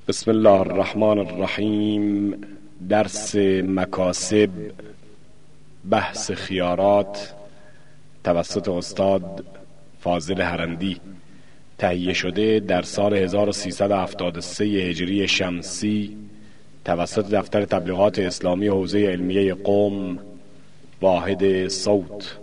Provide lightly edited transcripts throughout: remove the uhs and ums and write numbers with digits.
بسم الله الرحمن الرحیم. درس مکاسب، بحث خیارات توسط استاد فاضل هرندی، تهیه شده در سال 1373 هجری شمسی توسط دفتر تبلیغات اسلامی حوزه علمیه قم، واحد صوت.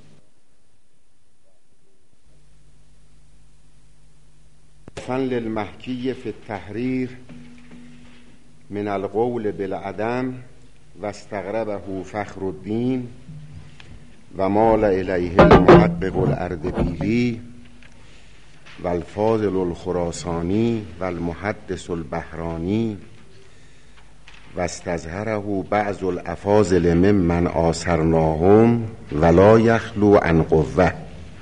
فن للمحکی فی التحریر من القول بالعدم و استغربه فخر الدین و مال الیه المحقق الاردبیلی و الفاضل الخراسانی و المحدث البحرانی و استظهره بعض الافاضل ممن آثرناهم ولا یخلو عن قوه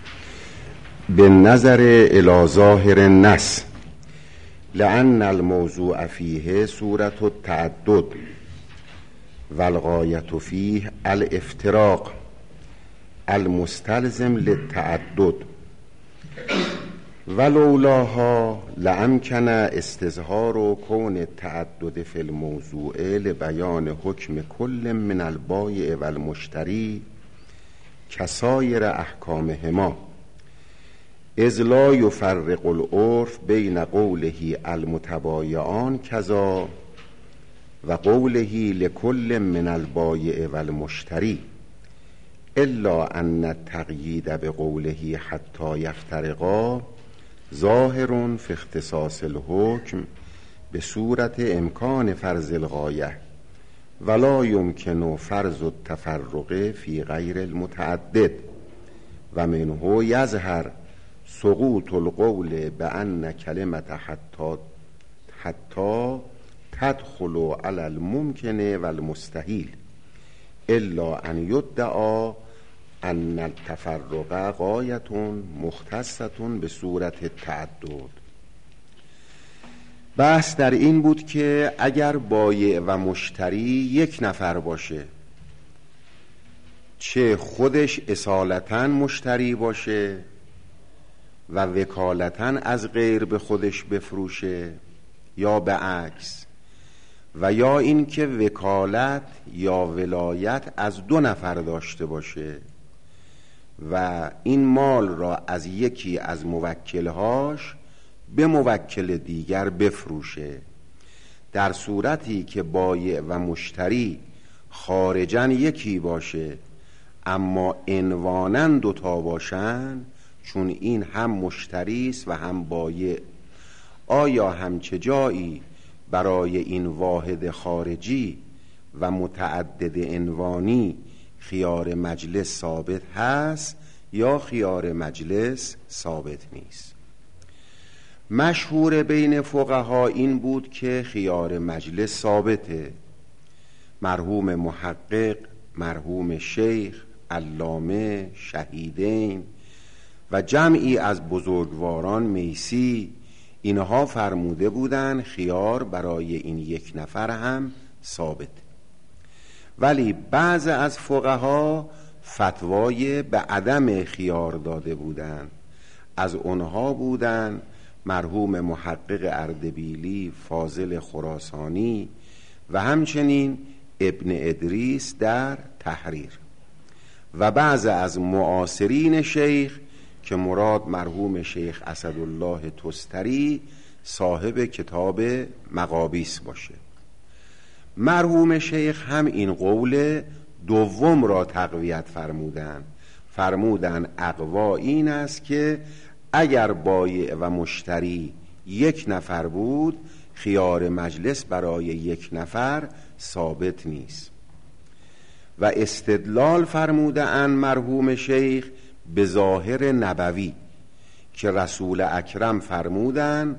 بالنظر الى ظاهر النص لأن الموضوع فيه صورة التعدد والغاية فيه الافتراق المستلزم للتعدد ولولاها لأمكن استظهار كون التعدد في الموضوع لبيان حكم كل من البائع والمشتري كسائر أحكامهما، اذ لا يفرق العرف بين قوله المتبايعان كذا و قوله لكل من البائع والمشتري، الا ان التقييد بقوله حتى يفترقا ظاهر في اختصاص الحكم بصورة امكان فرض الغاية ولا يمكن فرض التفرق في غير المتعدد و منه يظهر سقوط القول بأن كلمة حتى تدخل على الممكن والمستحيل إلا أن يدعى أن التفرق غاية مختصة بصورة التعدد. بحث در این بود که اگر بایع و مشتری یک نفر باشه، چه خودش اصالتاً مشتری باشه و وکالتاً از غیر به خودش بفروشه یا به عکس، و یا این که وکالت یا ولایت از دو نفر داشته باشه و این مال را از یکی از موکلهاش به موکل دیگر بفروشه، در صورتی که بایع و مشتری خارجاً یکی باشه اما عنواناً دوتا باشن، چون این هم مشتری است و هم بایع، آیا همچه جایی برای این واحد خارجی و متعدد عنوانی خیار مجلس ثابت هست یا خیار مجلس ثابت نیست؟ مشهور بین فقها این بود که خیار مجلس ثابته. مرحوم محقق، مرحوم شیخ، علامه، شهیدین و جمعی از بزرگواران میسی اینها فرموده بودند خیار برای این یک نفر هم ثابت. ولی بعض از فقها فتوای به عدم خیار داده بودند. از اونها بودند مرحوم محقق اردبیلی، فاضل خراسانی و همچنین ابن ادریس در تحریر، و بعض از معاصرین شیخ که مراد مرحوم شیخ اسدالله تستری صاحب کتاب مقابیس باشه. مرحوم شیخ هم این قول دوم را تقویت فرمودن اقوا این است که اگر بایع و مشتری یک نفر بود، خیار مجلس برای یک نفر ثابت نیست. و استدلال فرمودن مرحوم شیخ به ظاهر نبوی که رسول اکرم فرمودن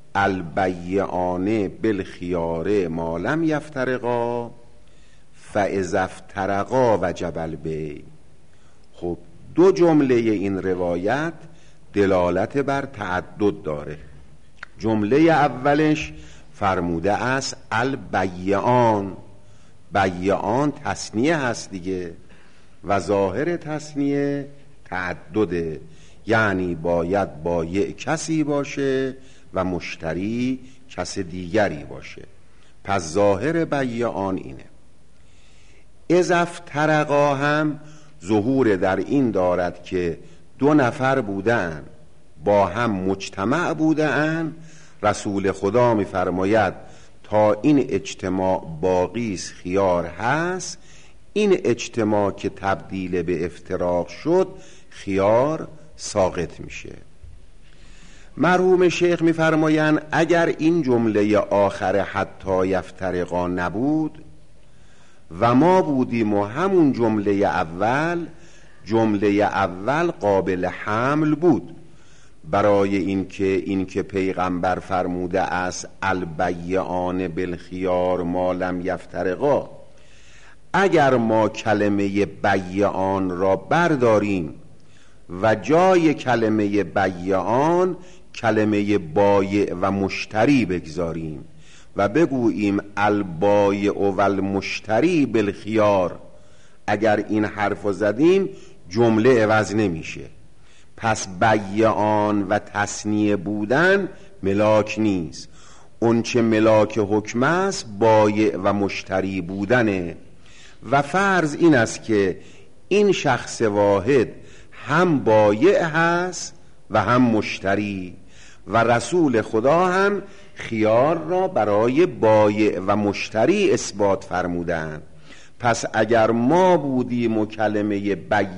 البیعان بالخیار ما لم یفترقا فاذا افترقا وجب البیع. خب دو جمله این روایت دلالت بر تعدد داره. جمله اولش فرموده است البیعان، بیعان تثنیه هست دیگه و ظاهر تثنیه تعدده، یعنی باید بایع کسی باشه و مشتری کس دیگری باشه. پس ظاهر بیعان اینه. اذا افترقا هم ظهور در این دارد که دو نفر بودن، با هم مجتمع بودن. رسول خدا می‌فرماید تا این اجتماع باقی است خیار هست، این اجتماع که تبدیل به افتراق شد خیار ساقط میشه. مرحوم شیخ می‌فرمایند اگر این جمله آخر حتی یفترقا نبود و ما بودیم و همون جمله اول قابل حمل بود، برای اینکه پیغمبر فرموده است البیعان بالخیار ما لم یفترقا. اگر ما کلمه بیعان را برداریم و جای کلمه بیعان کلمه بایع و مشتری بگذاریم و بگوییم البایع و المشتری بالخیار، اگر این حرف زدیم جمله عوض نمیشه. پس بیعان و تصنیه بودن ملاک نیست، اون چه ملاک حکم است بایع و مشتری بودنه. و فرض این است که این شخص واحد هم بایع هست و هم مشتری، و رسول خدا هم خیار را برای بایع و مشتری اثبات فرمودند. پس اگر ما بودیم و کلمه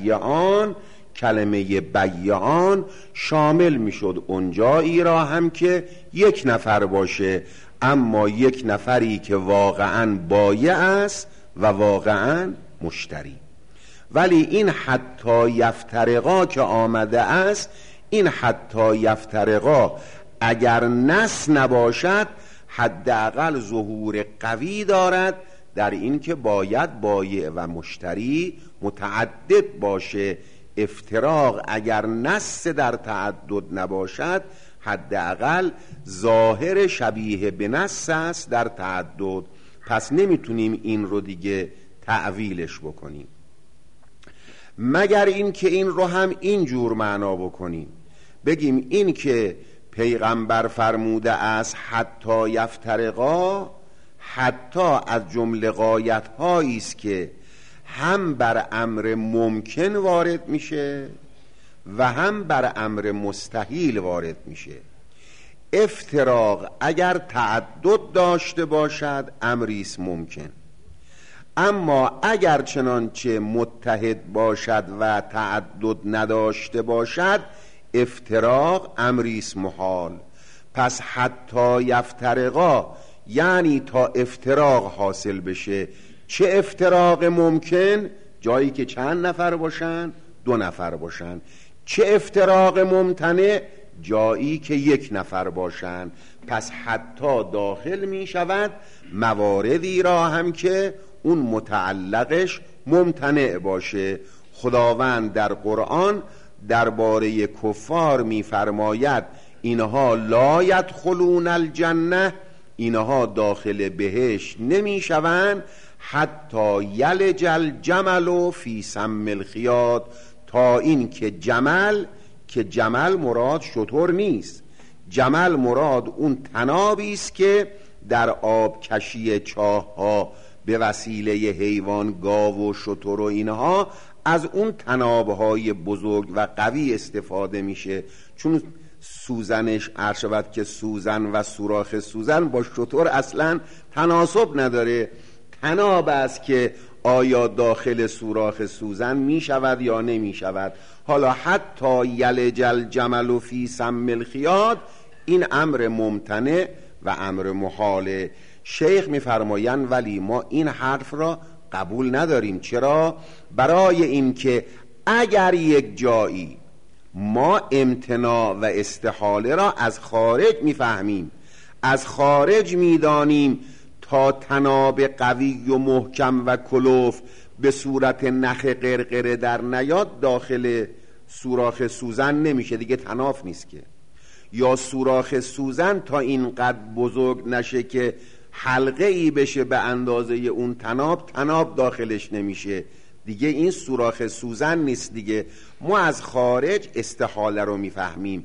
بیعان شامل میشد اونجایی را هم که یک نفر باشه، اما یک نفری که واقعا بایع است و واقعا مشتری. ولی این حتی یفترقا که آمده است، این حتی یفترقا اگر نص نباشد حداقل ظهور قوی دارد در این که باید بایع و مشتری متعدد باشه. افتراق اگر نص در تعدد نباشد حداقل ظاهر شبیه به نص است در تعدد. پس نمیتونیم این رو دیگه تعویلش بکنیم، مگر این که این رو هم اینجور معنا بکنیم، بگیم این که پیغمبر فرموده است حتی یفترقا، حتی از جمله غایت هایی است که هم بر امر ممکن وارد میشه و هم بر امر مستحیل وارد میشه. افتراق اگر تعدد داشته باشد امری است ممکن، اما اگر چنانچه متحد باشد و تعدد نداشته باشد افتراق امری است محال. پس حتی یفترقا یعنی تا افتراق حاصل بشه. چه افتراق ممکن؟ جایی که چند نفر باشن؟ 2 نفر باشن. چه افتراق ممتنع؟ جایی که 1 نفر باشن. پس حتی داخل می شود مواردی را هم که اون متعلقش ممتنع باشه. خداوند در قرآن درباره کفار می فرماید اینها لا یدخلون الجنه، اینها داخل بهشت نمی شوند حتی یلج الجمل فی سم الخیاط، تا این که جمل مراد شتر نیست، جمل مراد اون تنابی است که در آب کشی چاه ها به وسیله حیوان گاو و شتر و اینها از اون تنابهای بزرگ و قوی استفاده میشه. چون سوزنش عرشبت که سوزن و سوراخ سوزن با شتر اصلا تناسب نداره. تناب است که آیا داخل سوراخ سوزن می شود یا نمی شود. حالا حتی یلج الجمل فی سم الخیاط این امر ممتنع و امر محاله. شیخ می فرمایند ولی ما این حرف را قبول نداریم. چرا؟ برای این که اگر یک جایی ما امتناع و استحاله را از خارج می فهمیم، از خارج می دانیم تا تناب قوی و محکم و کلوف به صورت نخ قرقره در نیاد داخل سوراخ سوزن نمیشه دیگه، تناف نیست که. یا سوراخ سوزن تا اینقدر بزرگ نشه که حلقه ای بشه به اندازه اون تناب داخلش نمیشه دیگه، این سوراخ سوزن نیست دیگه. ما از خارج استحاله رو میفهمیم.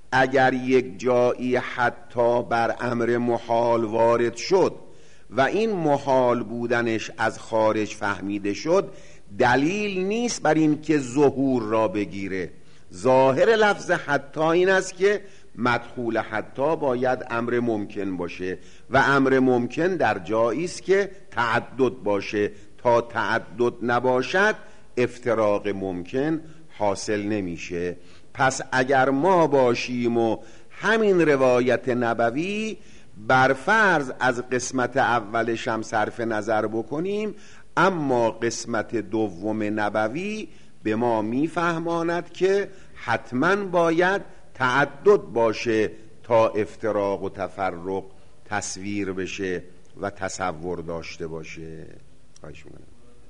اگر یک جایی حتی بر امر محال وارد شد و این محال بودنش از خارج فهمیده شد، دلیل نیست بر این که ظهور را بگیره. ظاهر لفظ حتی این است که مدخول حتی باید امر ممکن باشه و امر ممکن در جایی است که تعدد باشه. تا تعدد نباشد افتراق ممکن حاصل نمیشه. پس اگر ما باشیم و همین روایت نبوی بر فرض از قسمت اولش هم صرف نظر بکنیم، اما قسمت دوم نبوی به ما میفهماند که حتما باید تعدد باشه تا افتراق و تفرق تصویر بشه و تصور داشته باشه. خواهش می‌کنم.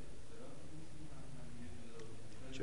چرا؟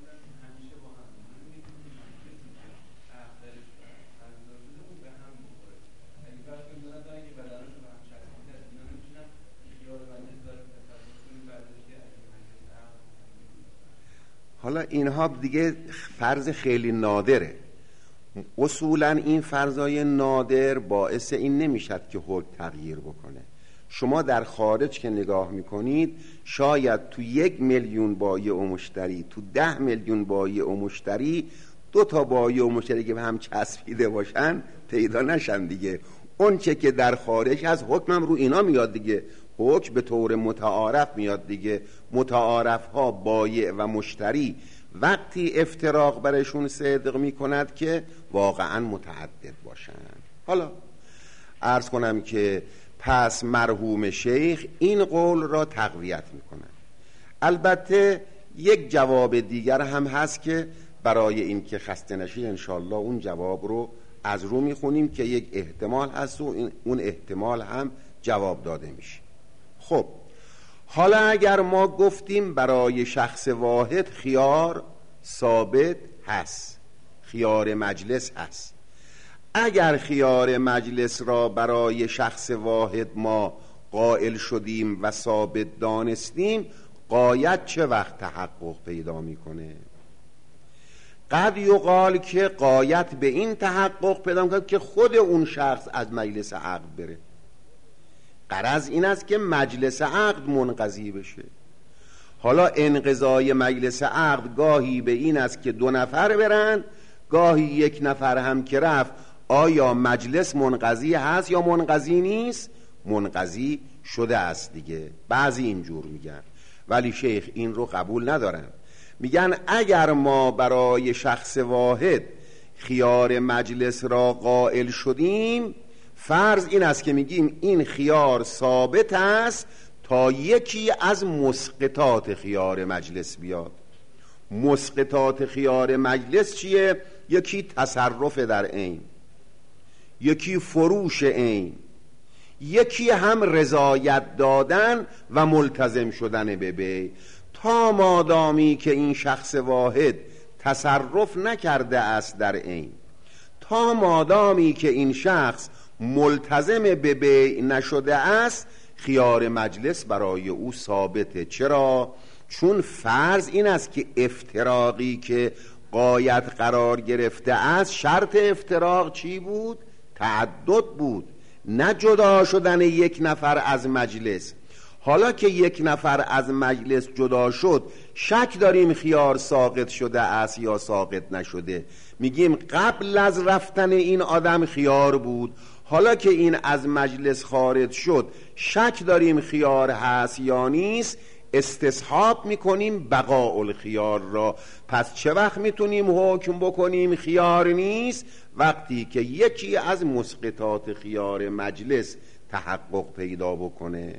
حالا اینها دیگه فرض خیلی نادره. اصولا این فرضای نادر باعث این نمیشد که حکم تغییر بکنه. شما در خارج که نگاه میکنید شاید تو 1 میلیون بایع و مشتری، تو 10 میلیون بایع و مشتری 2 تا بایع و مشتری که به هم چسبیده باشن پیدا نشن دیگه. اون چه که در خارج از حکمم رو اینا میاد دیگه. حکم به طور متعارف میاد دیگه. متعارف ها بایع و مشتری وقتی افتراق برشون صدق میکند که واقعا متعدد باشن. حالا عرض کنم که پس مرحوم شیخ این قول را تقویت میکنن. البته یک جواب دیگر هم هست که برای این که خسته نشید انشالله اون جواب رو از رو میخونیم که یک احتمال هست و اون احتمال هم جواب داده میشه. خب حالا اگر ما گفتیم برای شخص واحد خیار ثابت هست، خیار مجلس هست، اگر خیار مجلس را برای شخص واحد ما قائل شدیم و ثابت دانستیم، غایت چه وقت تحقق پیدا میکنه؟ قد یقال که غایت به این تحقق پیدا میکنه که خود اون شخص از مجلس عقد بره. غرض این است که مجلس عقد منقضی بشه. حالا انقضای مجلس عقد گاهی به این است که 2 نفر برن، گاهی 1 نفر هم که رفت. آیا مجلس منقضی هست یا منقضی نیست؟ منقضی شده است دیگه. بعضی اینجور میگن، ولی شیخ این رو قبول ندارن. میگن اگر ما برای شخص واحد خیار مجلس را قائل شدیم، فرض این است که میگیم این خیار ثابت است تا یکی از مسقطات خیار مجلس بیاد. مسقطات خیار مجلس چیه؟ یکی تصرف در عین، یکی فروش عین، یکی هم رضایت دادن و ملتزم شدن به بیع. تا مادامی که این شخص واحد تصرف نکرده است در عین، تا مادامی که این شخص ملتزم به بیع نشده است، خیار مجلس برای او ثابته. چرا؟ چون فرض این است که افتراقی که غایت قرار گرفته است، شرط افتراق چی بود؟ تعدد بود، نه جدا شدن 1 نفر از مجلس. حالا که 1 نفر از مجلس جدا شد، شک داریم خیار ساقط شده است یا ساقط نشده. میگیم قبل از رفتن این آدم خیار بود، حالا که این از مجلس خارج شد شک داریم خیار هست یا نیست، استصحاب میکنیم بقاء الخیار را. پس چه وقت میتونیم حکم بکنیم خیار نیست؟ وقتی که یکی از مسقطات خیار مجلس تحقق پیدا بکنه.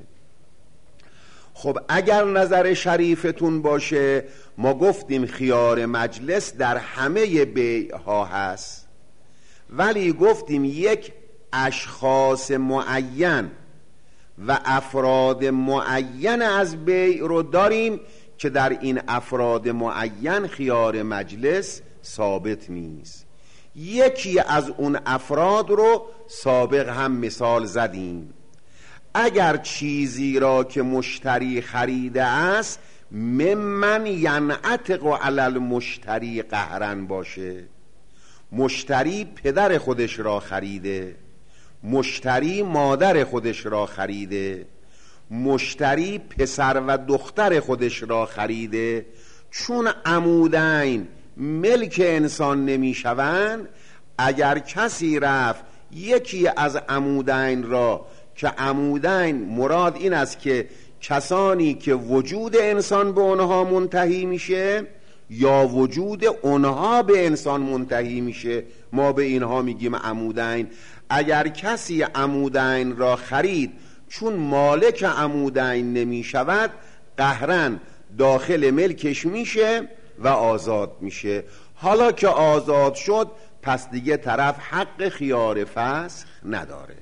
خب اگر نظر شریفتون باشه، ما گفتیم خیار مجلس در همه بیع ها هست، ولی گفتیم یک اشخاص معین و افراد معین از بیع رو داریم که در این افراد معین خیار مجلس ثابت نیست. یکی از اون افراد رو سابق هم مثال زدیم. اگر چیزی را که مشتری خریده است ممن ینعتق علی المشتری قهرن باشه، مشتری پدر خودش را خریده، مشتری مادر خودش را خریده، مشتری پسر و دختر خودش را خریده. چون عمودین ملک انسان نمی شوند، اگر کسی رفت یکی از عمودین را، که عمودین مراد این است که کسانی که وجود انسان به اونها منتهی میشه یا وجود اونها به انسان منتهی میشه، ما به اینها میگیم عمودین. اگر کسی عمودین را خرید، چون مالک عمودین نمی شود، قهراً داخل ملکش میشه و آزاد میشه. حالا که آزاد شد، پس دیگه طرف حق خیار فسخ نداره.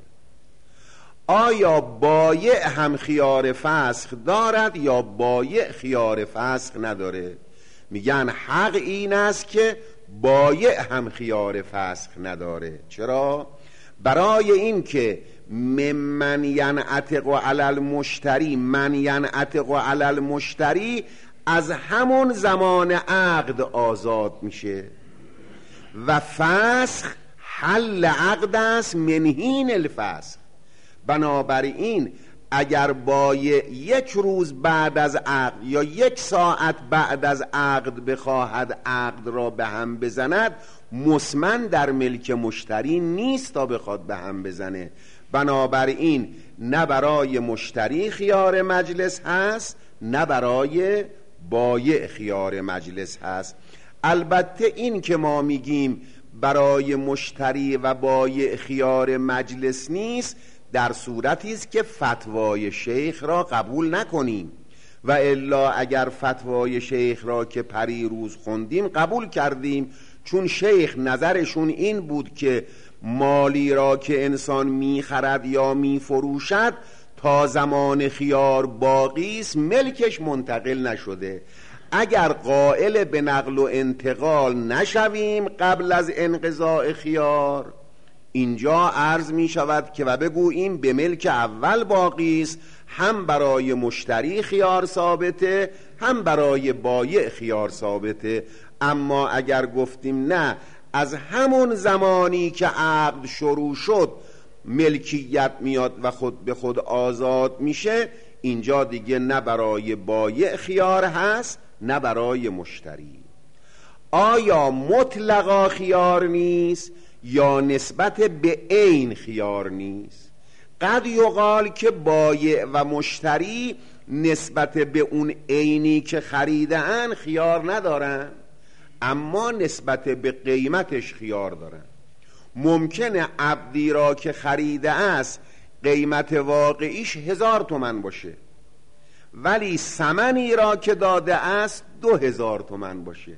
آیا بایع هم خیار فسخ دارد یا بایع خیار فسخ نداره؟ میگن حق این است که بایع هم خیار فسخ نداره. چرا؟ برای این که ممن ینعتق علی المشتری، من ینعتق علی المشتری از همون زمان عقد آزاد میشه و فسخ حل عقد است من حین الفسخ. بنابراین اگر بایع یک روز بعد از عقد یا یک ساعت بعد از عقد بخواهد عقد را به هم بزند، مسمن در ملک مشتری نیست تا بخواد به هم بزنه. بنابراین نه برای مشتری خیار مجلس هست، نه برای بایع خیار مجلس هست. البته این که ما میگیم برای مشتری و بایع خیار مجلس نیست، در صورتی است که فتوای شیخ را قبول نکنیم، و الا اگر فتوای شیخ را که پریروز خوندیم قبول کردیم، چون شیخ نظرشون این بود که مالی را که انسان میخرد یا میفروشد تا زمان خیار باقی است، ملکش منتقل نشده. اگر قائل به نقل و انتقال نشویم قبل از انقضاء خیار، اینجا عرض می شود که و بگوییم به ملک اول باقی است، هم برای مشتری خیار ثابته، هم برای بایع خیار ثابته. اما اگر گفتیم نه، از همون زمانی که عقد شروع شد ملکیت میاد و خود به خود آزاد میشه، اینجا دیگه نه برای بایع خیار هست نه برای مشتری. آیا مطلقا خیار نیست یا نسبت به عین خیار نیست؟ قد یقال که بایع و مشتری نسبت به اون عینی که خریدن خیار ندارن، اما نسبت به قیمتش خیار دارن. ممکنه عبدی را که خریده است قیمت واقعیش 1000 تومان باشه، ولی ثمنی را که داده است 2000 تومان باشه.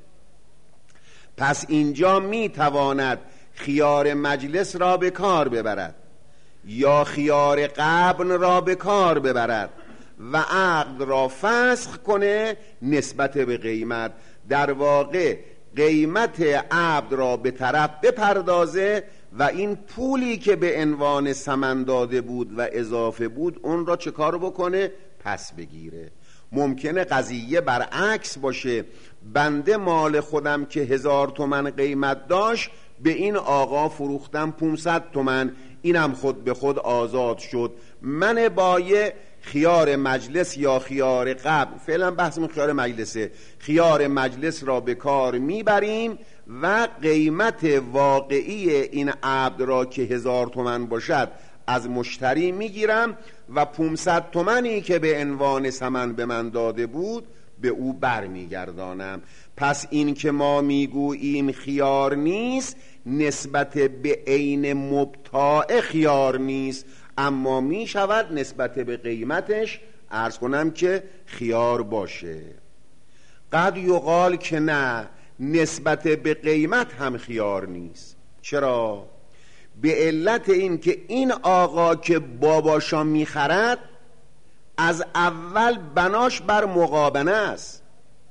پس اینجا می تواند خیار مجلس را به کار ببرد یا خیار قبن را به کار ببرد و عقد را فسخ کنه نسبت به قیمت. در واقع قیمت عبد را به طرف بپردازه و این پولی که به عنوان ثمن داده بود و اضافه بود اون را چه کار بکنه؟ پس بگیره. ممکنه قضیه برعکس باشه، بنده مال خودم که 1000 تومان قیمت داشت به این آقا فروختم 500 تومان، اینم خود به خود آزاد شد. من بایع خیار مجلس یا خیار قبل، فعلا بحثمون خیار مجلسه، خیار مجلس را به کار میبریم و قیمت واقعی این عبد را که 1000 تومان باشد از مشتری میگیرم و 500 تومانی که به عنوان ثمن به من داده بود به او برمیگردانم. پس این که ما میگوییم خیار نیست نسبت به عین مبتاع خیار نیست، اما می شود نسبت به قیمتش عرض کنم که خیار باشه. قد یقال که نه، نسبت به قیمت هم خیار نیست. چرا؟ به علت این که این آقا که باباشا میخرد از اول بناش بر مقابنه است،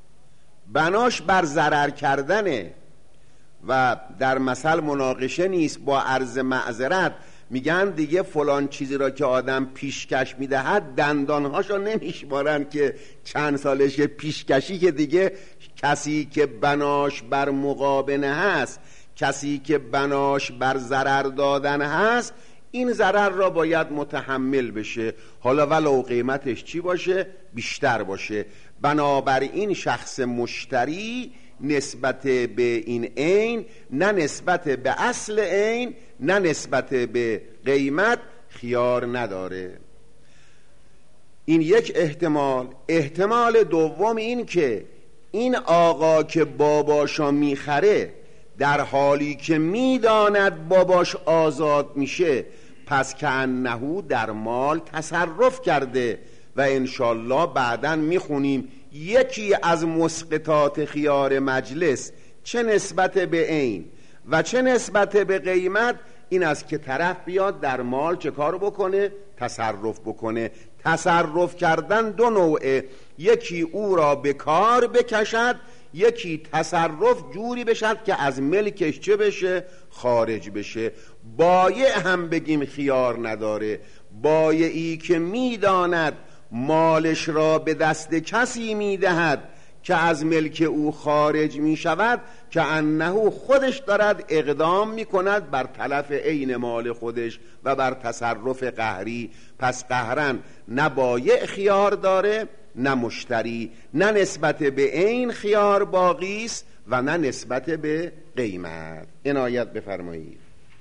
بناش بر ضرر کردنه و در مثل مناقشه نیست. با عرض معذرت میگن دیگه فلان چیزی را که آدم پیشکش میدهد دندانهاشو نمیشمارن که چند سالشه پیشکشی، که دیگه کسی که بناش بر مقابنه هست، کسی که بناش بر ضرر دادن هست این ضرر را باید متحمل بشه، حالا ولو قیمتش چی باشه؟ بیشتر باشه. بنابراین شخص مشتری نسبت به این عین، نه نسبت به اصل عین، نه نسبت به قیمت خیار نداره. این یک احتمال. احتمال دوم این که این آقا که باباشا میخره در حالی که میداند باباش آزاد میشه، پس که انهو در مال تصرف کرده و انشالله بعداً میخونیم یکی از مسقطات خیار مجلس چه نسبت به عین و چه نسبت به قیمت این است که طرف بیاد در مال چه کار بکنه؟ تصرف بکنه. تصرف کردن دو نوعه، یکی او را به کار بکشد، یکی تصرف جوری بشد که از ملکش چه بشه؟ خارج بشه. بایع هم بگیم خیار نداره. بایعی که میداند مالش را به دست کسی میدهد که از ملک او خارج میشود، که انه خودش دارد اقدام میکند بر تلف عین مال خودش و بر تصرف قهری، پس قهرن نه بایع خیار داره نه مشتری، نه نسبت به عین خیار باقی است و نه نسبت به قیمت. عنایت بفرمایید.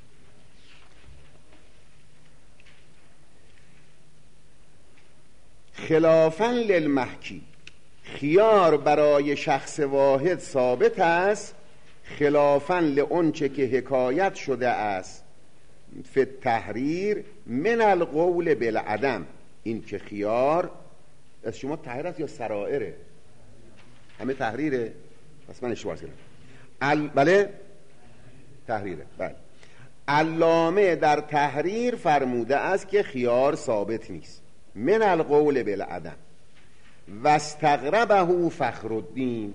خلافاً للمحکی، خیار برای شخص واحد ثابت است، خلافاً لآنچه که حکایت شده است فی التحریر من القول بالعدم. این که خیار از شما تحریر است یا سرائره؟ همه تحریره؟ پس من اشتباه کردم. بله تحریره. بله. علامه در تحریر فرموده است که خیار ثابت نیست، من القول بالعدم. و استغربه فخرالدین،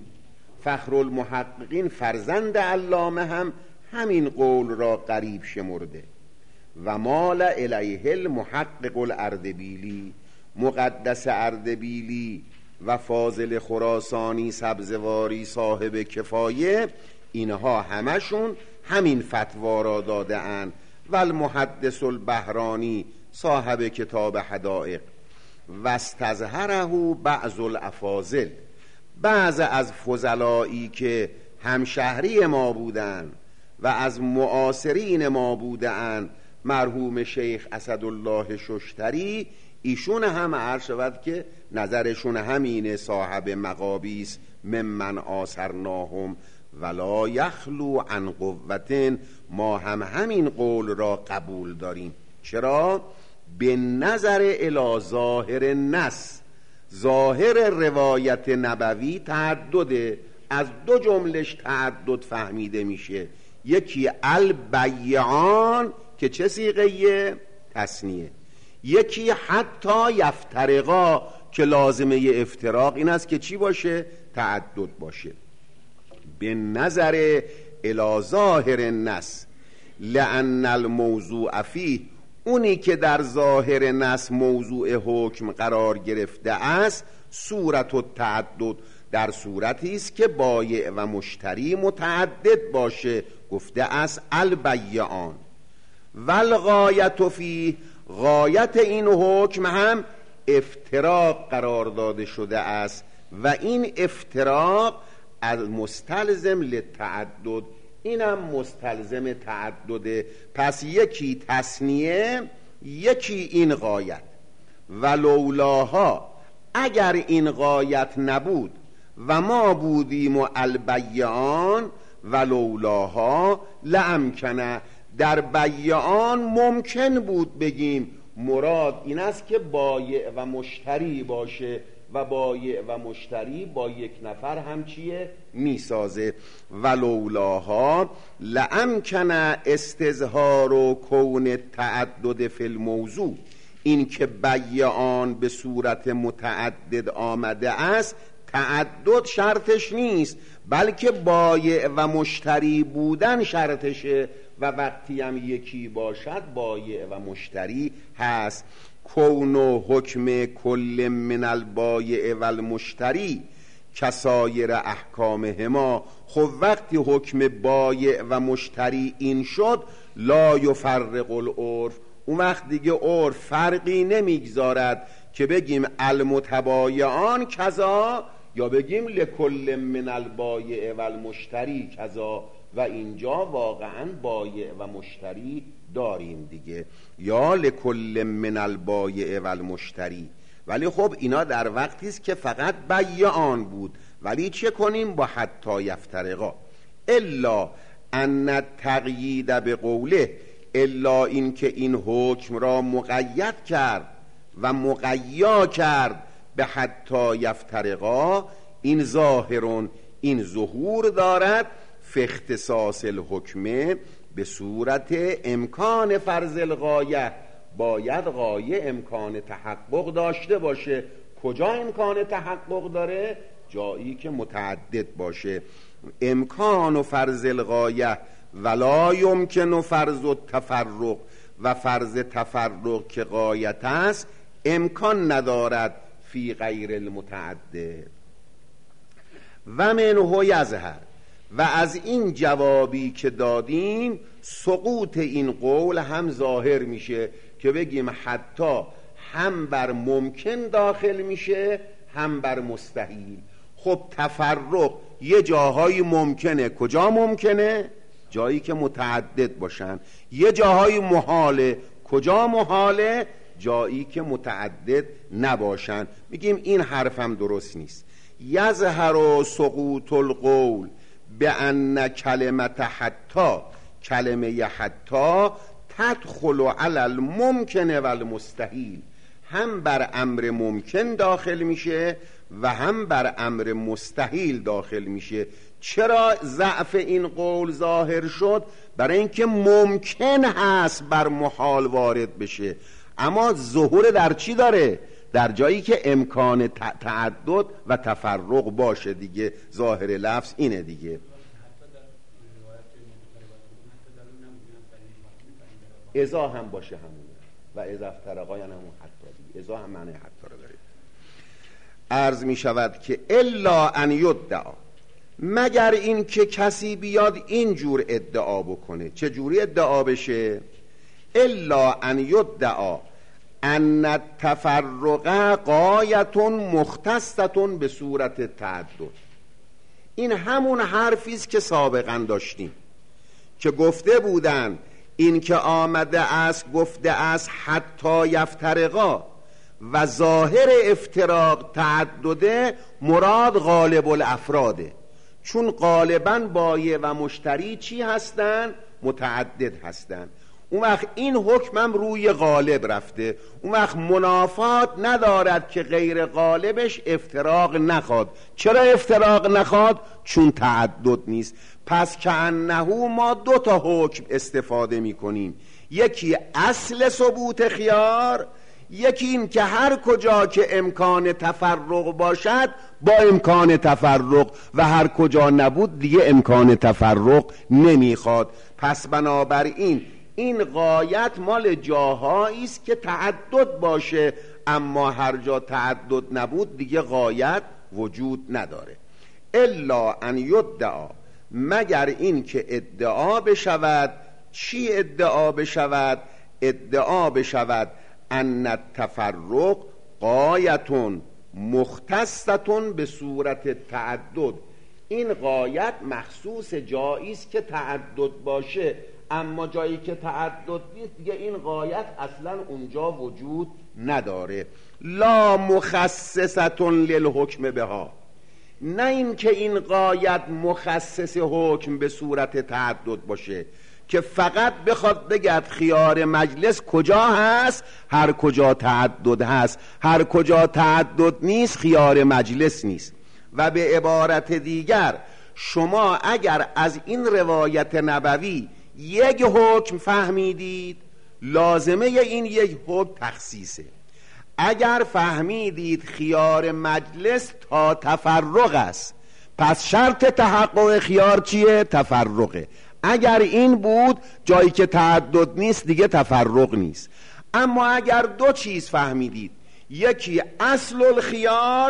فخرالمحققین فرزند علامه هم همین قول را غریب شمرده. و مال الیه المحقق الاردبیلی، مقدس اردبیلی و فاضل خراسانی سبزواری صاحب کفایه، اینها همشون همین فتوا را داده اند. و المحدث البهرانی صاحب کتاب حدائق. و استظهره بعض الافاضل، بعض از فضلایی که همشهری ما بودن و از معاصرین ما بودن، مرحوم شیخ اسدالله ششتری، ایشون هم عرض شود که نظرشون همینه، صاحب مقابیس ممن آثرناهم ولا یخلو عن قوة. ما هم همین قول را قبول داریم. چرا؟ به نظر الی ظاهر النص، ظاهر روایت نبوی تعدده، از دو جملش تعدد فهمیده میشه. یکی البیعان که چه صیغه؟ تثنیه. یکی حتی یفترقا که لازمه افتراق این است که چی باشه؟ تعدد باشه. به نظر الی ظاهر النص لأن الموضوع فیه، اونی که در ظاهر نص موضوع حکم قرار گرفته است، صورت التعدد، در صورتی است که بایع و مشتری متعدد باشه. گفته است البیعان. والغایت فیه، غایت این حکم هم افتراق قرار داده شده است و این افتراق از مستلزم للتعدد، اینم مستلزم تعدده. پس یکی تثنیه، یکی این غایت. و لولاها، اگر این غایت نبود و ما بودیم و البیعان، و لولاها لامکنه، در بیعان ممکن بود بگیم مراد این است که بایع و مشتری باشه و بایع و مشتری با یک نفر هم چیه؟ میسازه. ولولاها لامکنه استظهار و کون تعدد فی الموضوع، این که بیعان به صورت متعدد آمده است، تعدد شرطش نیست، بلکه بایع و مشتری بودن شرطشه و وقتی هم یکی باشد بایع و مشتری هست. کون و حکم کل من البایع و المشتری، کسایر احکامهما. خب وقتی حکم بایع و مشتری این شد، لا یفرق العرف، اون وقت دیگه عرف فرقی نمیگذارد که بگیم المتبایعان کذا یا بگیم لکل من البایع و المشتری کذا، و اینجا واقعا بایع و مشتری داریم دیگه، یا لکل من البایع و المشتری. ولی خب اینا در وقتی است که فقط بیعان بود، ولی چه کنیم با حتی یفترقا؟ الا ان التقیید بقوله، الا این که این حکم را مقید کرد و مقیا کرد به حتی یفترقا، این ظاهرون، این ظهور دارد فی اختصاص الحکمه به صورت امکان فرض الغایه. باید غایه امکان تحقق داشته باشه. کجا امکان تحقق داره؟ جایی که متعدد باشه. امکان و فرض الغایه ولا یمکن فرض التفرق، و فرض تفرق که غایت است امکان ندارد فی غیر المتعدد. و منه یظهر، و از این جوابی که دادیم سقوط این قول هم ظاهر میشه که بگیم حتی هم بر ممکن داخل میشه هم بر مستحیل. خب تفرق یه جاهای ممکنه، کجا ممکنه؟ جایی که متعدد باشن. یه جاهای محاله، کجا محاله؟ جایی که متعدد نباشن. میگیم این حرفم درست نیست. یظهر سقوط القول بأن کلمت حتی، کلمه حتی تدخل علی الممکن و المستحیل، هم بر امر ممکن داخل میشه و هم بر امر مستحیل داخل میشه. چرا ضعف این قول ظاهر شد؟ برای اینکه ممکن هست بر محال وارد بشه، اما ظهور در چی داره؟ در جایی که امکان تعدد و تفرق باشه دیگه. ظاهر لفظ اینه دیگه. ازا هم باشه همونه، و ازا افترقا یعنی همون حتی دیگه. ازا هم معنی حتی رو داره. عرض می شود که الا ان یدعا، مگر این که کسی بیاد اینجور ادعا بکنه. چه جوری ادعا بشه؟ الا ان یدعا ان التفرق غایت مختصة به صورت تعدد. این همون حرفیست که سابقا داشتیم که گفته بودن این که آمده است گفته است حتی یفترقا و ظاهر افتراق تعدده، مراد غالب الافراده، چون غالبا بایع و مشتری چی هستن؟ متعدد هستن. اون وقت این حکمم روی غالب رفته، اون وقت منافات ندارد که غیر غالبش افتراق نخواد. چرا افتراق نخواد؟ چون تعدد نیست. پس کأنه ما دو تا حکم استفاده می کنیم، یکی اصل ثبوت خیار، یکی این که هر کجا که امکان تفرق باشد با امکان تفرق، و هر کجا نبود دیگه امکان تفرق نمیخواد. پس بنابراین این غایت مال جاهایی است که تعدد باشه، اما هر جا تعدد نبود دیگه غایت وجود نداره. الا ان یدعا، مگر این که ادعا بشود. چی ادعا بشود؟ ادعا بشود ان التفرق غایتون مختصتون به صورت تعدد. این غایت مخصوص جایی است که تعدد باشه، اما جایی که تعدد نیست دیگه این غایت اصلا اونجا وجود نداره. لا مخصصتون للحکم بها، نه این که این غایت مخصص حکم به صورت تعدد باشه که فقط بخواد بگد خیار مجلس کجا هست، هر کجا تعدد هست، هر کجا تعدد نیست خیار مجلس نیست. و به عبارت دیگر شما اگر از این روایت نبوی یک حکم فهمیدید، لازمه این یک حکم تخصیصه. اگر فهمیدید خیار مجلس تا تفرق است، پس شرط تحقق خیار چیه؟ تفرقه. اگر این بود جایی که تعدد نیست دیگه تفرق نیست. اما اگر دو چیز فهمیدید، یکی اصل الخیار،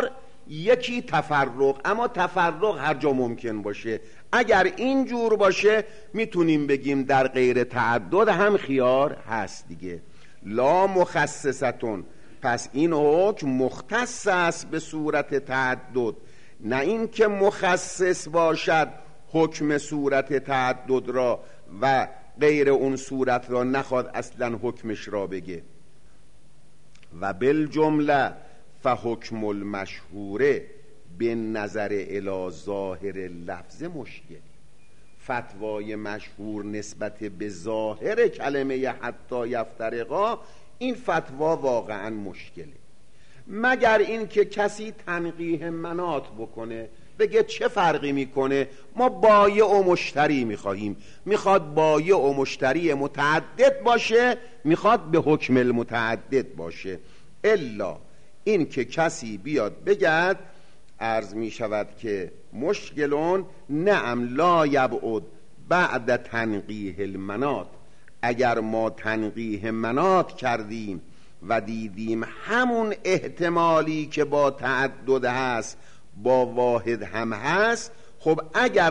یکی تفرق، اما تفرق هر جا ممکن باشه. اگر این جور باشه میتونیم بگیم در غیر تعدد هم خیار هست دیگه. لا مخصصتون، پس این حکم مختص است به صورت تعدد، نه این که مخصص باشد حکم صورت تعدد را و غیر اون صورت را نخواد اصلا حکمش را بگه. و بالجمله فحکم المشهوره به نظر الی ظاهر لفظ مشکل. فتوای مشهور نسبت به ظاهر کلمه حتی یفترقا، این فتوا واقعا مشکله، مگر این که کسی تنقیح منات بکنه، بگه چه فرقی میکنه، ما بایع و مشتری میخواهیم، میخواد بایع و مشتری متعدد باشه، میخواد به حکم المتعدد باشه. الا این که کسی بیاد بگد عرض میشود که مشکلون نعم لا یبعد بعد تنقیح المنات. اگر ما تنقیح منات کردیم و دیدیم همون احتمالی که با تعدد هست با واحد هم هست، خب اگر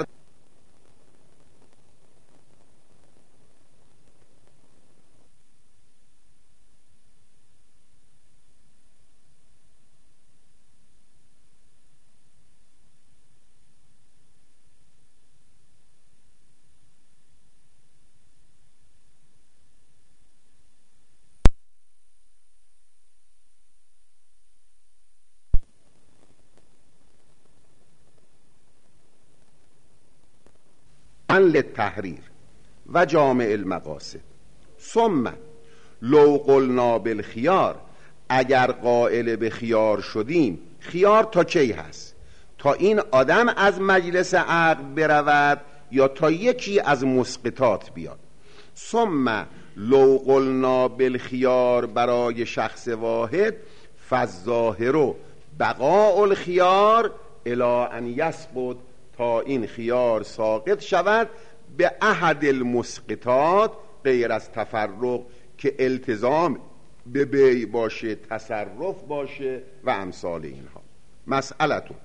للتحریر و جامع المقاصد. ثم لو قلنا بالخيار، اگر قائل به خیار شدیم، خیار تا کی هست؟ تا این آدم از مجلس عقد برود یا تا یکی از مسقطات بیاد. ثم لو قلنا بالخيار برای شخص واحد، فالظاهر بقاء الخيار الی ان یسقط، تا این خیار ساقط شود به احد المسقطات، غیر از تفرق که التزام به بیع باشه، تصرف باشه و امثال اینها. مسئلتون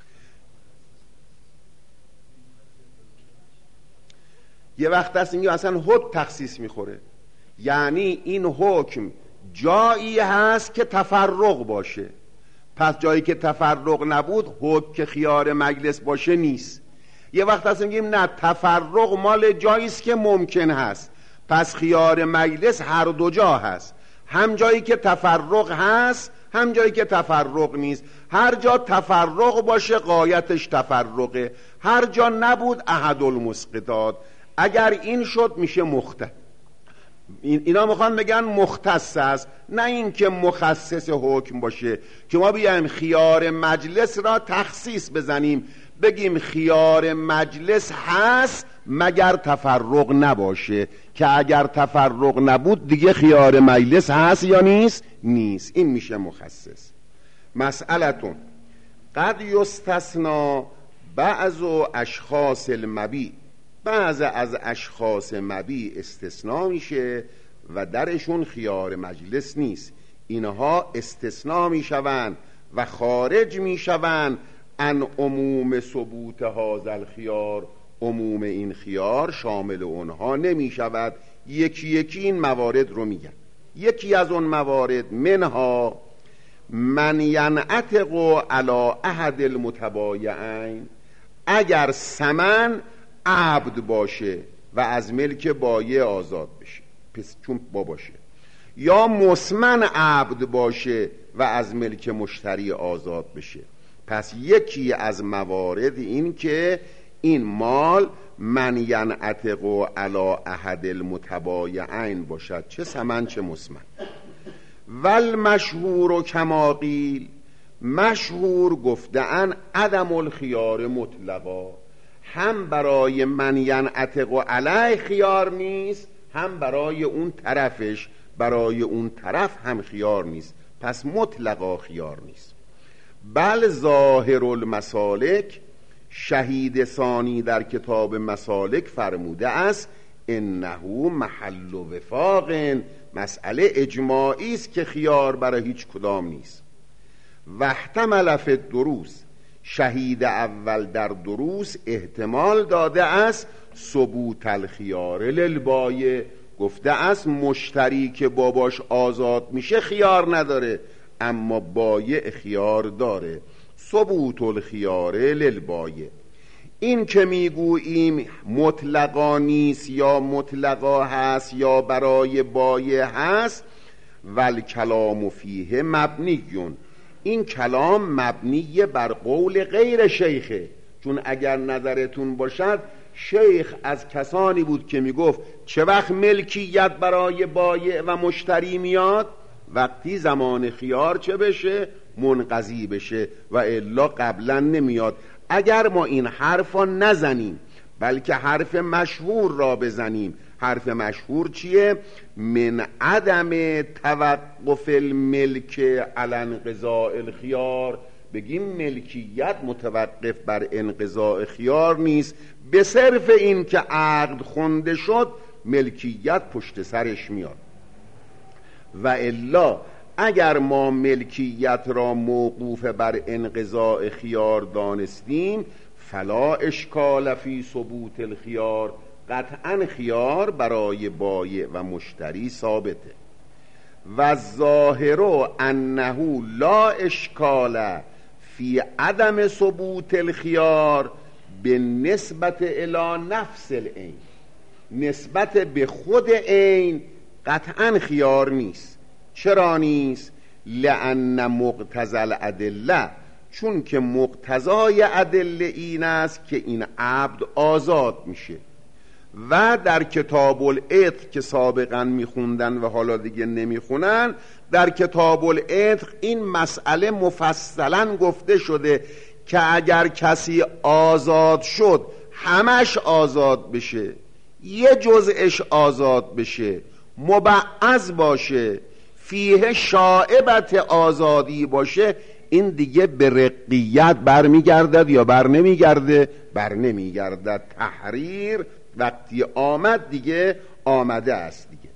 یه وقت هست میگه اصلا حکم تخصیص میخوره، یعنی این حکم جایی هست که تفرق باشه، پس جایی که تفرق نبود حکم که خیار مجلس باشه نیست. یه وقت هست میگیم نه، تفرق مال جاییست که ممکن هست، پس خیار مجلس هر دو جا هست، هم جایی که تفرق هست هم جایی که تفرق نیست. هر جا تفرق باشه غایتش تفرقه، هر جا نبود احد المسقطات. اگر این شد میشه مختص. اینا میخوان بگن مختص است، نه این که مخصص حکم باشه که ما بیایم خیار مجلس را تخصیص بزنیم، بگیم خیار مجلس هست مگر تفرق نباشه، که اگر تفرق نبود دیگه خیار مجلس هست یا نیست؟ نیست. این میشه مخصص. مسئلتون قد یستثنا بعض اشخاص المبیع، بعض از اشخاص مبیع استثناء میشه و درشون خیار مجلس نیست، اینها استثناء میشوند و خارج میشوند ان عموم ثبوت هذا الخیار، عموم این خیار شامل اونها نمیشود. یکی یکی این موارد رو میگن. یکی از اون موارد منها من ینعتق علی احد المتبایعین، اگر ثمن عبد باشه و از ملک بایع آزاد بشه، پس چون باشه، یا مسمن عبد باشه و از ملک مشتری آزاد بشه. پس یکی از موارد این که این مال من ینعتق علی احد المتبایعین باشد، چه ثمن چه مسمن. والمشهور کما قیل، مشهور گفته‌اند عدم الخیار مطلقا، هم برای من ینعتق علیه خیار نیست، هم برای اون طرفش، برای اون طرف هم خیار نیست، پس مطلقا خیار نیست. بل ظاهر المسالک، شهید ثانی در کتاب مسالک فرموده است انه محل وفاق، مسئله اجماعی است که خیار برای هیچ کدام نیست. و احتمل فی الدروس، شهید اول در دروس احتمال داده است ثبوت الخیار للبایع، گفته است مشتری که باباش آزاد میشه خیار نداره، اما بایع خیار داره. ثبوت الخیار للبایع. این که میگوییم مطلقا نیست یا مطلقا هست یا برای بایع هست، والکلام فیه مبنیون، این کلام مبنی بر قول غیر شیخه. چون اگر نظرتون باشد شیخ از کسانی بود که میگفت چه وقت ملکیت برای بایع و مشتری میاد؟ وقتی زمان خیار چه بشه؟ منقضی بشه، و الا قبلا نمیاد. اگر ما این حرف را نزنیم بلکه حرف مشهور را بزنیم، حرف مشهور چیه؟ من عدم توقف الملک علی انقضاء الخیار، بگیم ملکیت متوقف بر انقضاء خیار نیست، به صرف این که عقد خونده شد ملکیت پشت سرش میاد. و الا اگر ما ملکیت را موقوف بر انقضاء خیار دانستیم، فلا اشکال فی ثبوت الخیار، قطعا خیار برای بایع و مشتری ثابته. و ظاهر انه لا اشکال فی عدم ثبوت الخیار به نسبت الی نفس العین، نسبت به خود عین قطعا خیار نیست. چرا نیست؟ لأن مقتضی الادله، چون که مقتضای ادله این است که این عبد آزاد میشه. و در کتاب العتق که سابقا میخوندن و حالا دیگه نمیخونن، در کتاب العتق این مسئله مفصلا گفته شده که اگر کسی آزاد شد همش آزاد بشه، یه جزءش آزاد بشه، مبعض باشه، فیه شائبت آزادی باشه، این دیگه به رقیت برمیگردد یا بر نمیگرده؟ بر نمیگردد. تحریر وقتی آمد دیگه آمده است دیگه.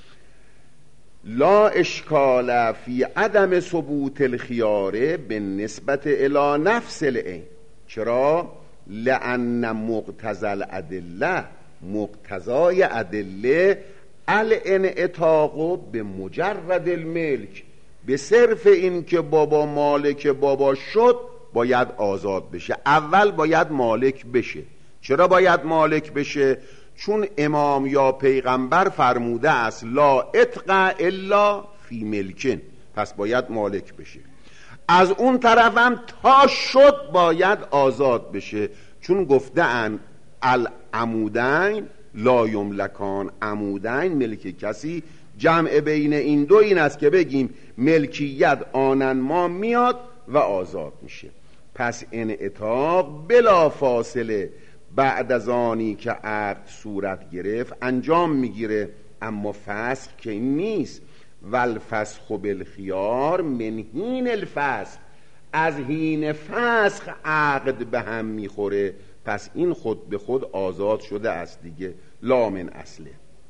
لا اشکال فی عدم ثبوت الخیار به نسبت الی نفس العین. چرا؟ لأن مقتضی الادله، مقتضای ادله الانعتاق به مجرد الملک، به صرف این که بابا مالک بابا شد باید آزاد بشه. اول باید مالک بشه. چرا باید مالک بشه؟ چون امام یا پیغمبر فرموده است لا اتق الا فی ملکن، پس باید مالک بشه. از اون طرفم تا شد باید آزاد بشه، چون گفتن العمودین لا یملکان، عمودین ملک کسی، جمع بین این دو این است که بگیم ملکیت آنن ما میاد و آزاد میشه. پس انعتاق بلا فاصله بعد از آنی که عقد صورت گرفت انجام میگیره، اما فسخ که نیست. والفسخ بالخیار من حین الفسخ، از حین فسخ عقد به هم میخوره، پس این خود به خود آزاد شده است دیگه، لا من اصله.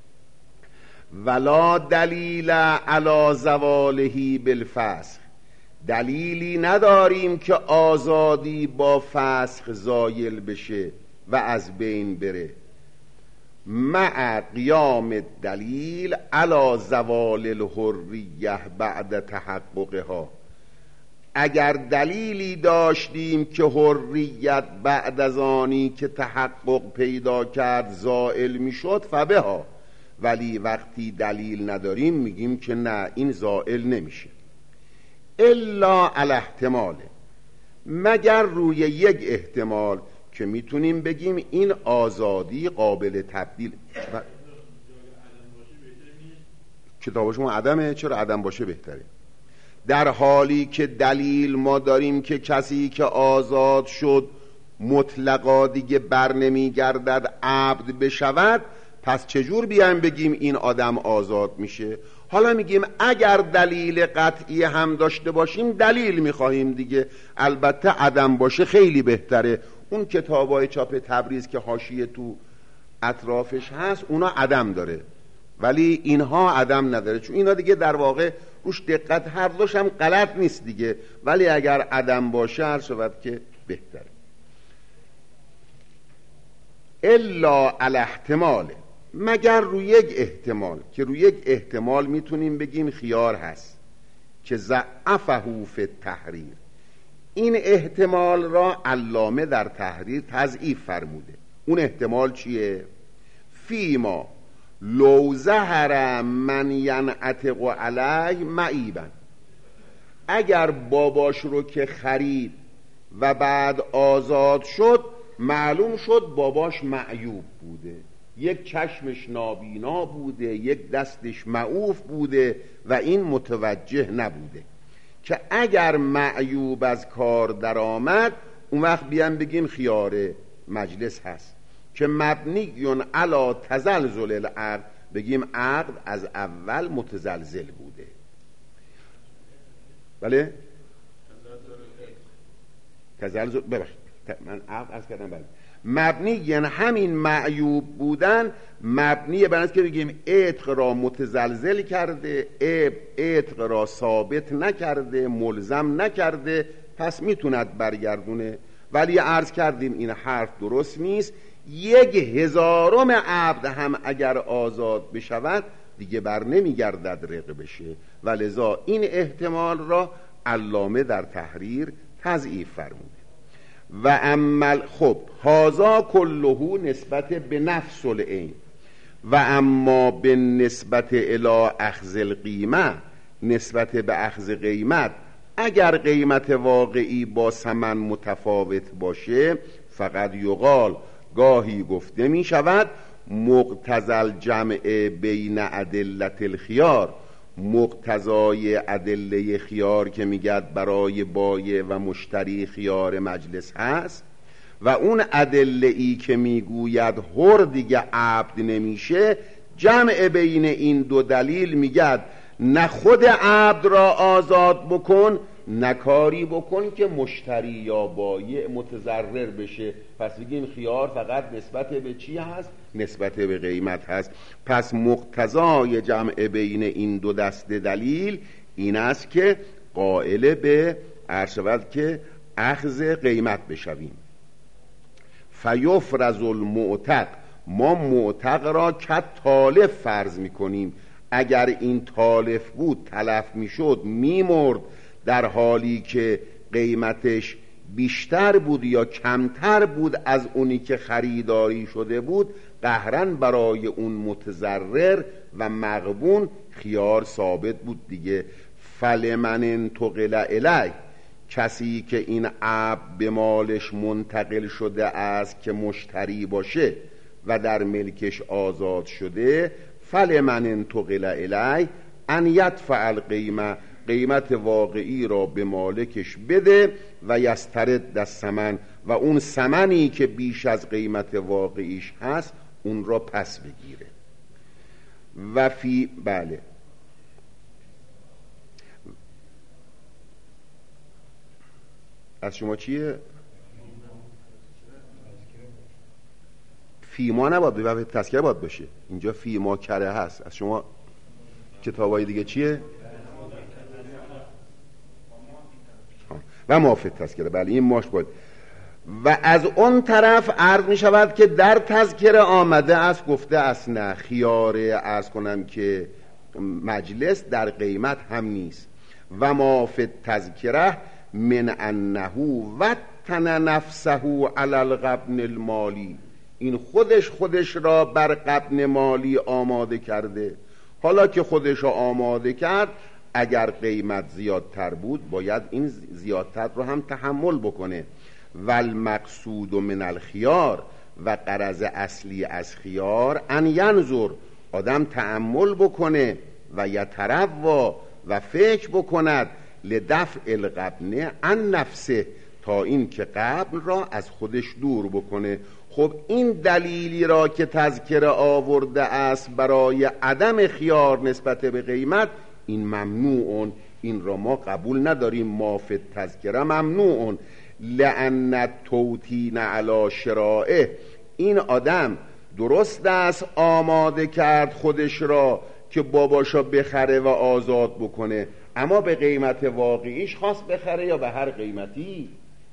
ولا دلیل علی زواله بالفسخ، دلیلی نداریم که آزادی با فسخ زایل بشه و از بین بره. مع قیام الدلیل علی زوال الحریه بعد تحققها، اگر دلیلی داشتیم که حریت بعد از آنی که تحقق پیدا کرد زائل میشد فبها، ولی وقتی دلیل نداریم میگیم که نه، این زائل نمیشه. الا علی احتمال، مگر روی یک احتمال که میتونیم بگیم این آزادی قابل تبدیل. کتابشون عدمه، چرا عدم باشه بهتره؟ در حالی که دلیل ما داریم که کسی که آزاد شد مطلقا دیگه بر نمیگردد عبد بشود، پس چجور بیایم بگیم این آدم آزاد میشه؟ حالا میگیم اگر دلیل قطعی هم داشته باشیم دلیل میخواهیم دیگه، البته عدم باشه خیلی بهتره. اون کتابای چاپ تبریز که حاشیه تو اطرافش هست اونا عدم داره، ولی اینها عدم نداره، چون اینا دیگه در واقع روش دقت، هر دوش هم غلط نیست دیگه، ولی اگر عدم باشه هر شود که بهتره. الا علی احتمال، مگر روی یک احتمال، که روی یک احتمال میتونیم بگیم خیار هست که ضعفه فی التحریر. این احتمال را علامه در تحریر تضعیف فرموده. اون احتمال چیه؟ فیما لو ظهر من ینعتق علیه معیبا، اگر باباش رو که خرید و بعد آزاد شد معلوم شد باباش معیوب بوده، یک چشمش نابینا بوده، یک دستش معوف بوده و این متوجه نبوده، که اگر معیوب از کار در آمد اون وقت بیان بگیم خیار مجلس هست، که مبنیون علی تزلزل العقد، بگیم عقد از اول متزلزل بوده. بله؟ تزلزل، ببخشید من عقد از کردم، بله مبنی یعنی همین معیوب بودن مبنیه بر اینکه بگیم عتق را متزلزل کرده، عتق را ثابت نکرده، ملزم نکرده، پس میتوند برگردونه. ولی عرض کردیم این حرف درست نیست، 1/1000 عبد هم اگر آزاد بشود دیگه بر نمیگردد رق بشه، ولذا این احتمال را علامه در تحریر تضعیف فرموده. و عمل، خب هازا کلهو نسبت به نفس العین، و اما به نسبت الی اخذ القیمه، نسبت به اخذ قیمت، اگر قیمت واقعی با ثمن متفاوت باشه فقط یقال، گاهی گفته می شود مقتضی الجمع بین ادلت الخیار، مقتضای ادله خیار که میگد برای بایع و مشتری خیار مجلس هست، و اون ادله ای که میگوید هر دیگه عبد نمیشه، جمع بین این دو دلیل میگد نه خود عبد را آزاد بکن، نه کاری بکن که مشتری یا بایع متضرر بشه. پس بگیم خیار فقط نسبت به چی هست؟ نسبت به قیمت هست. پس مقتضای جمع بین این دو دست دلیل این است که قائل به عرشود که اخذ قیمت بشویم. فیفرض المعتق، ما معتق را کت تالف فرض میکنیم، اگر این تالف بود تلف میشد میمرد، در حالی که قیمتش بیشتر بود یا کمتر بود از اونی که خریداری شده بود، قهرن برای اون متضرر و مغبون خیار ثابت بود دیگه. فلمن انتقل الیه، کسی که این عبد به مالش منتقل شده است که مشتری باشه و در ملکش آزاد شده، فلمن انتقل الیه ان یدفع القیمه، قیمت واقعی را به مالکش بده و یسترد الثمن، و اون ثمنی که بیش از قیمت واقعیش هست اون را پس بگیره. و فی، بله از شما چیه؟ فیما نباید به تذکره باید باشه، اینجا فیما کره هست. از شما کتابای دیگه چیه؟ و مافی تذکره، بله این ماش باید. و از اون طرف عرض می شود که در تذکره آمده است گفته است نه، خیاره عرض کنم که مجلس در قیمت هم نیست. و مافی تذکره من انه وطن نفسه علی الغبن المالی، این خودش را بر غبن مالی آماده کرده. حالا که خودش را آماده کرد، اگر قیمت زیادتر بود باید این زیادتر رو هم تحمل بکنه. والمقصود من الخیار، و غرض اصلی از خیار ان ینظر، آدم تأمل بکنه و یتروی و فکر بکند لدفع الغبن عن نفسه، تا این که غبن را از خودش دور بکنه. خب این دلیلی را که تذکره آورده است برای عدم خیار نسبت به قیمت، این ممنوعون، این را ما قبول نداریم. ما فی تذکره ممنوعون، لأن توتین علی شرائه، این آدم درست است آماده کرد خودش را که باباشا بخره و آزاد بکنه، اما به قیمت واقعیش خواست بخره یا به هر قیمتی؟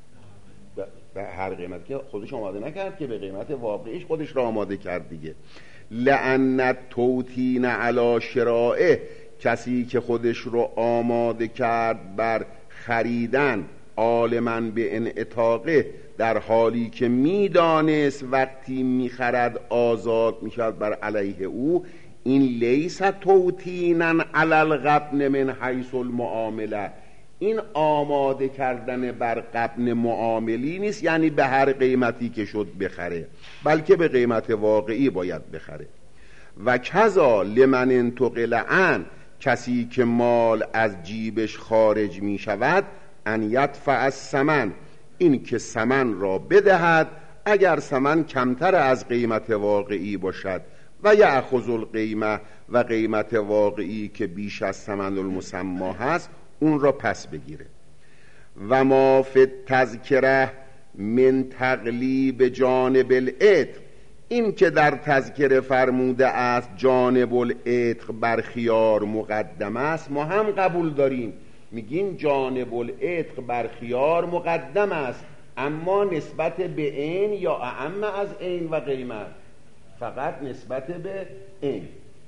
به هر قیمتی که خودش آماده نکرد، که به قیمت واقعیش خودش را آماده کرد دیگه. لأن توتین علی شرائه، کسی که خودش رو آماده کرد بر خریدن، عالماً به انعتاقه، در حالی که میدانست وقتی میخرد آزاد میشد بر علیه او، این لیس توتینا علی الغبن من حیث المعامله، این آماده کردن بر غبن معاملی نیست، یعنی به هر قیمتی که شد بخره، بلکه به قیمت واقعی باید بخره. و کذا لمن انتقل عن، کسی که مال از جیبش خارج می شود، ان یدفع الثمن، این که ثمن را بدهد اگر ثمن کمتر از قیمت واقعی باشد، و یأخذ القیمه، و قیمت واقعی که بیش از ثمن المسمی هست اون را پس بگیره. و ما فی التذکره من تقلیب جانب العتق، این که در تذکره فرموده است جانب العتق بر خیار مقدم است، ما هم قبول داریم، میگیم جانب العتق بر خیار مقدم است، اما نسبت به عین یا اعم از عین و قیمت؟ فقط نسبت به عین.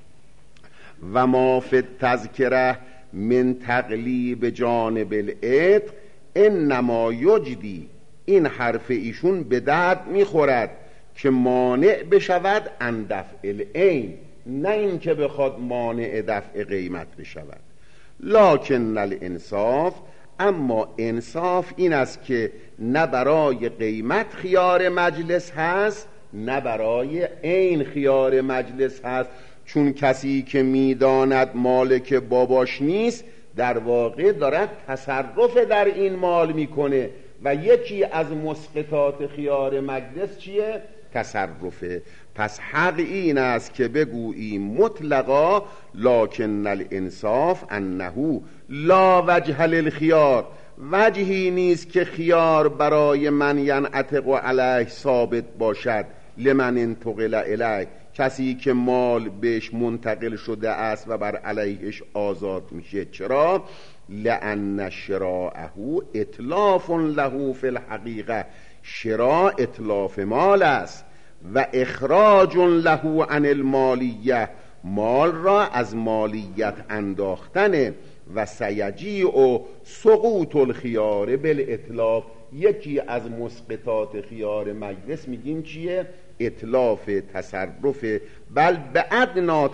و ما فی التذکره من تقلیب جانب العتق انما یجدی، این حرف ایشون به درد میخورد که مانع بشود عن دفع العین، نه این که بخواد مانع دفع قیمت بشود. لکن الانصاف، اما انصاف این است که نه برای قیمت خیار مجلس هست، نه برای عین خیار مجلس هست، چون کسی که میداند مالک باباش نیست در واقع دارد تصرف در این مال میکنه، و یکی از مسقطات خیار مجلس چیه؟ تصرفه. پس حق این است که بگوییم مطلقا لکن الانصاف انه لا وجه للخیار، وجهی نیست که خیار برای من ینعتق علیه ثابت باشد، لمن انتقل الیه، کسی که مال بهش منتقل شده است و بر علیهش آزاد میشه. چرا؟ لأن شراعه اتلاف له فی الحقیقه، شراع اتلاف مال است، و اخراج له عن المالیه، مال را از مالیت انداختنه، و سیجیع سقوط الخیار بالاتلاف، یکی از مسقطات خیار مجلس میگیم چیه؟ اتلاف تصرف، بل به ادنا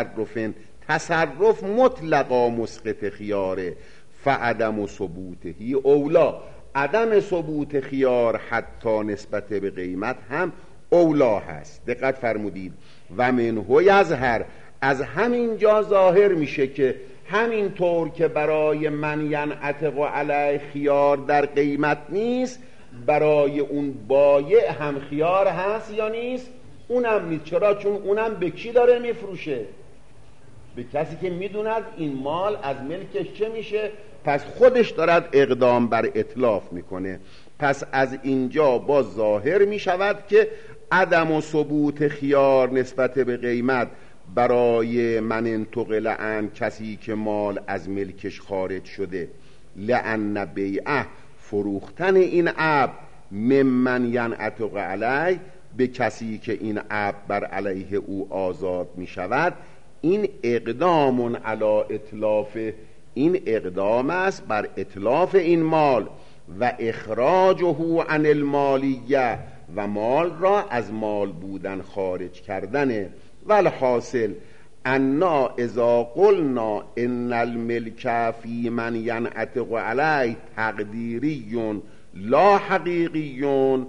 تصرف مطلقا مسقط خیاره، فعدم ثبوتهی اولا، عدم ثبوت خیار حتی نسبت به قیمت هم اولا هست. دقت فرمودید. و منه یظهر، از همین جا ظاهر میشه که همین طور که برای من ینعتق علیه خیار در قیمت نیست، برای اون بایع هم خیار هست یا نیست؟ اونم نیست. چرا؟ چون اونم به کی داره میفروشه؟ به کسی که میدوند این مال از ملکش چه میشه، پس خودش دارد اقدام بر اتلاف میکنه. پس از اینجا باز ظاهر میشود که عدم و ثبوت خیار نسبت به قیمت برای من انتقل عن، کسی که مال از ملکش خارج شده، لأن بیعه، فروختن این عبد، ممن ینعتق علیه، به کسی که این عبد بر علیه او آزاد می شود، این اقدام علی اتلاف، این اقدام است بر اتلاف این مال، و اخراجه عن المالیه، و مال را از مال بودن خارج کردنه. والحاصل انا اذا قلنا ان الملک فی من ینعتق علیه تقدیری لا حقیقی،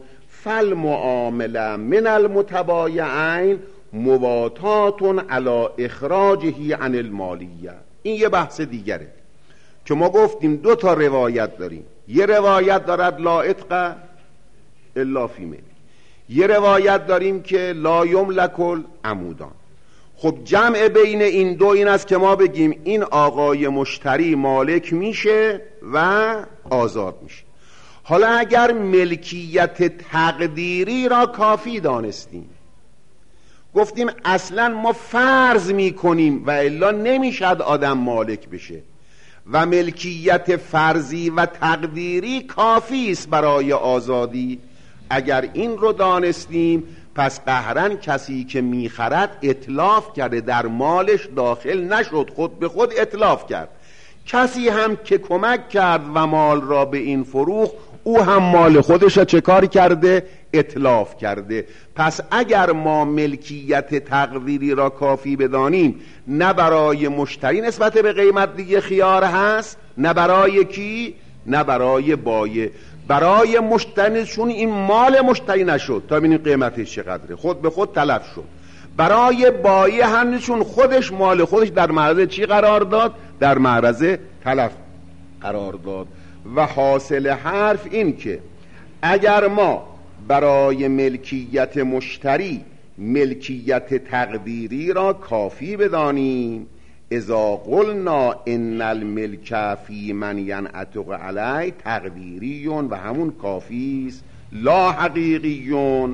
فالمعامله من المتبایعین مواتات علی اخراجه عن المالیه. این یه بحث دیگره که ما گفتیم دو تا روایت داریم. یه روایت دارد لا عتق الا فی ملک، یه روایت داریم که لا یملک العمودان. خب جمع بین این دو این است که ما بگیم این آقای مشتری مالک میشه و آزاد میشه. حالا اگر ملکیت تقدیری را کافی دانستیم، گفتیم اصلا ما فرض میکنیم و الا نمیشد آدم مالک بشه و ملکیت فرضی و تقدیری کافی است برای آزادی. اگر این رو دانستیم پس قهرن کسی که میخرد اتلاف کرده، در مالش داخل نشد، خود به خود اتلاف کرد. کسی هم که کمک کرد و مال را به این فروخت، او هم مال خودش را چه کاری کرده؟ اتلاف کرده. پس اگر ما ملکیت تقدیری را کافی بدانیم، نه برای مشتری نسبت به قیمت دیگه خیار هست، نه برای کی؟ نه برای بایع. برای مشتری چون این مال مشتری نشد تا ببینیم قیمتش چقدره، خود به خود تلف شد. برای بایع هم چون خودش مال خودش در معرض چی قرار داد؟ در معرض تلف قرار داد. و حاصل حرف این که اگر ما برای ملکیت مشتری ملکیت تقدیری را کافی بدانیم، اذا قلنا ان الملک فی من ینعتق علی تقدیری و همون کافی است لا حقیقی،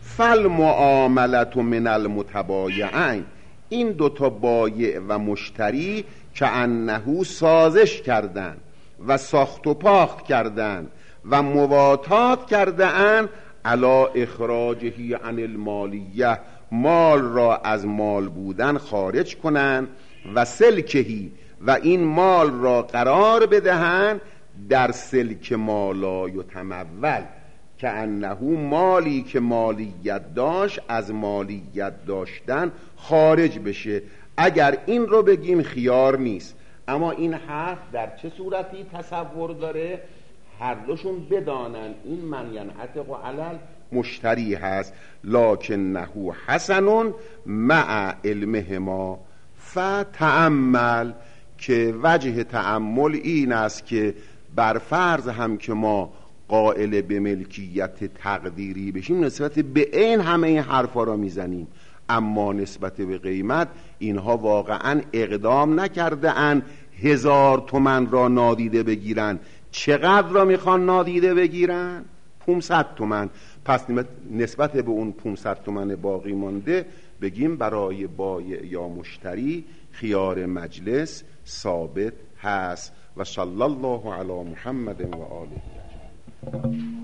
فالمعامله من المتبایعین، این دوتا بایع و مشتری که انه سازش کردن و ساخت و پاخت کردن و مواتات کردن علی اخراجه عن المالیه، مال را از مال بودن خارج کنن و سلکهی و این مال را قرار بدهن در سلک مالا یتمول، که انه مالی که مالیت داشت از مالیت داشتن خارج بشه. اگر این رو بگیم خیار نیست. اما این حرف در چه صورتی تصور داره؟ هر دوشون بدانن این من ینعتق علی مشتری هست، لکنه حسن مع علمهما فتأمل، که وجه تأمل این است که بر فرض هم که ما قائل به ملکیت تقدیری بشیم، نسبت به این همه این حرفا را میزنیم، اما نسبت به قیمت اینها واقعا اقدام نکرده ان 1000 تومن را نادیده بگیرن. چقدر را میخوان نادیده بگیرن؟ 500 تومن. پس نسبت به اون 500 تومن باقی مانده بگیم برای بایع یا مشتری خیار مجلس ثابت هست. و صلی الله علی محمد و آله.